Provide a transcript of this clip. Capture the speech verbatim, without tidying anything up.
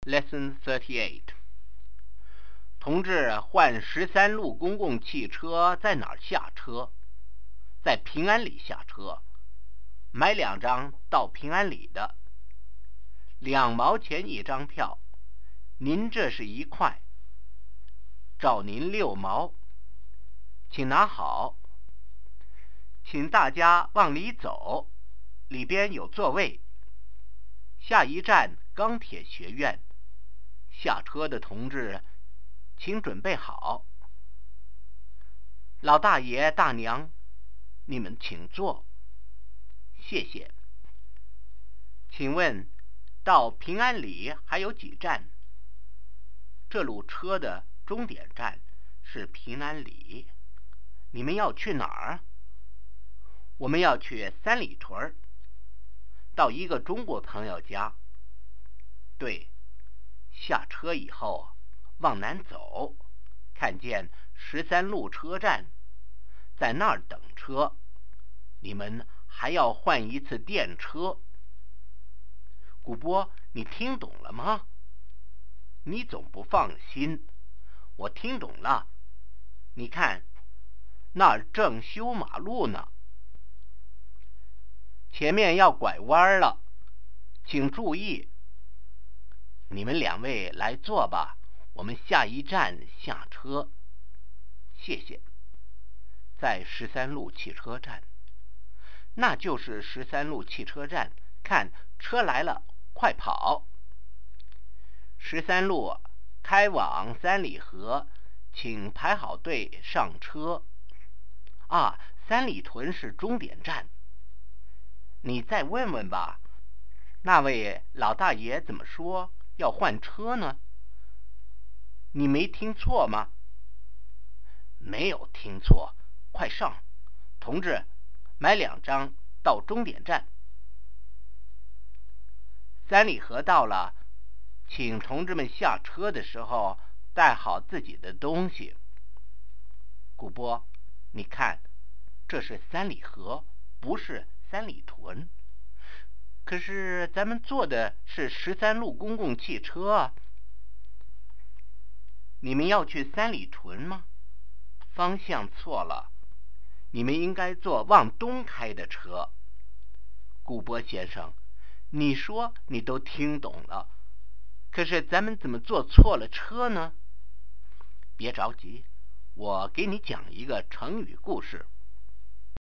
Lesson thirty-eight。同志换十三路公共汽车在哪儿下车？在平安里下车。买两张到平安里的，两毛钱一张票。您这是一块，找您六毛，请拿好。请大家往里走，里边有座位。下一站钢铁学院，下车的同志请准备好。老大爷大娘，你们请坐，谢谢。请问到平安里还有几站？这路车的终点站是平安里。你们要去哪儿？我们要去三里屯，到一个中国朋友家。对，下车以后往南走，看见十三路车站，在那儿等车。你们还要换一次电车。古波，你听懂了吗？你总不放心。我听懂了。你看，那儿正修马路呢。前面要拐弯了，请注意。你们两位来坐吧，我们下一站下车。谢谢。在十三路汽车站。那就是十三路汽车站，看，车来了，快跑。十三路开往三里河，请排好队上车。啊，三里屯是终点站。你再问问吧，那位老大爷怎么说要换车呢？你没听错吗？没有听错，快上，同志，买两张到终点站。三里河到了，请同志们下车的时候带好自己的东西。古波，你看，这是三里河，不是三里屯。可是咱们坐的是十三路公共汽车啊。你们要去三里屯吗？方向错了，你们应该坐往东开的车。古波先生，你说你都听懂了，可是咱们怎么坐错了车呢？别着急，我给你讲一个成语故事。